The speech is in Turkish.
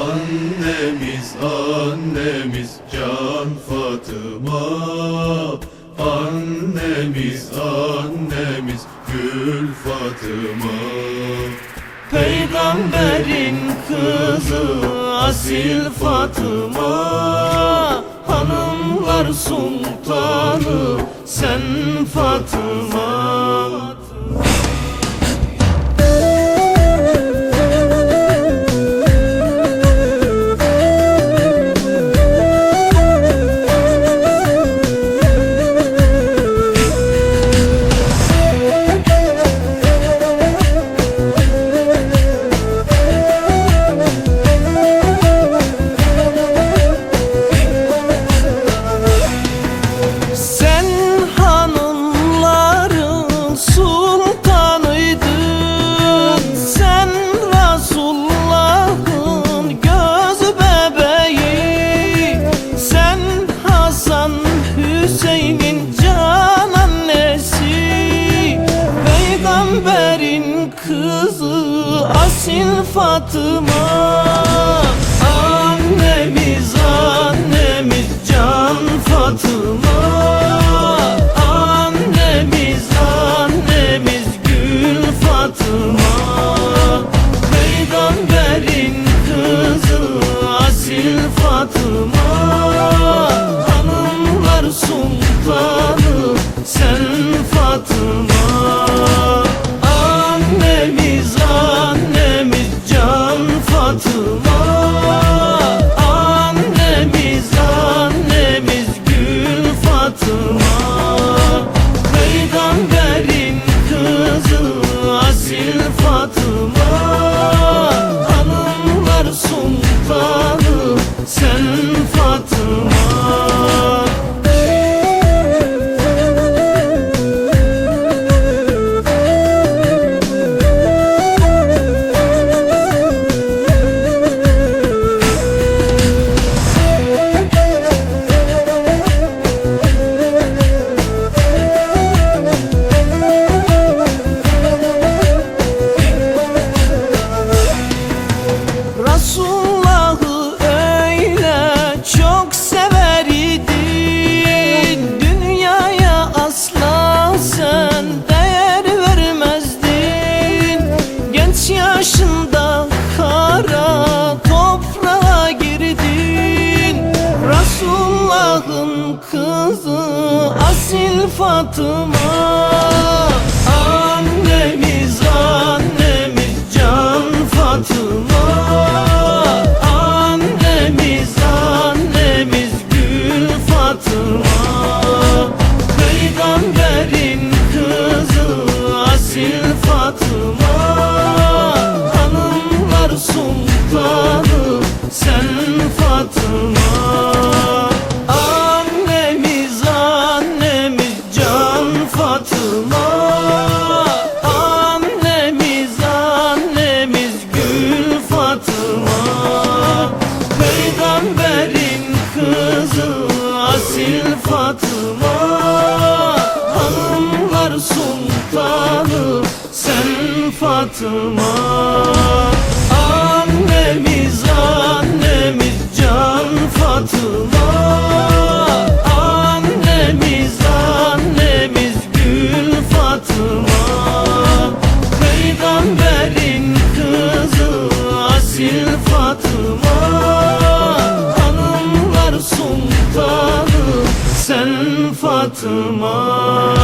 Annemiz, annemiz Can Fatıma. Annemiz, annemiz Gül Fatıma. Peygamberin kızı asil Fatıma, hanımlar sultanı sen Fatıma. Kızı asil Fatıma. Annemiz, annemiz Can Fatıma. Annemiz, annemiz Gül Fatıma. Peygamberin kızı asil Fatıma, hanımlar sultanı sen Fatıma. Annemiz, annemiz Can Fatıma. Annemiz, annemiz Gül Fatıma. Peygamberin kızı asil Fatıma, hanımlar sultanı sen Fatıma. Resulullah'ı öyle çok sever idin, dünyaya asla sen değer vermezdin. Genç yaşında kara toprağa girdin. Resulullah'ın kızı asil Fatıma. Annemiz, annemiz Can Fatıma. Annemiz, annemiz Gül Fatıma. Peygamberin kızı asil Fatıma, hanımlar sultanı sen Fatıma. Annemiz, annemiz Can Fatıma. Annemiz, annemiz Gül Fatıma. Peygamberin kızı asil Fatıma, hanımlar sultanı sen Fatıma. Annemiz, annemiz Can Fatıma. Annemiz, annemiz Gül Fatıma. Peygamberin kızı asil Fatıma, hanımlar sultanı sen Fatıma.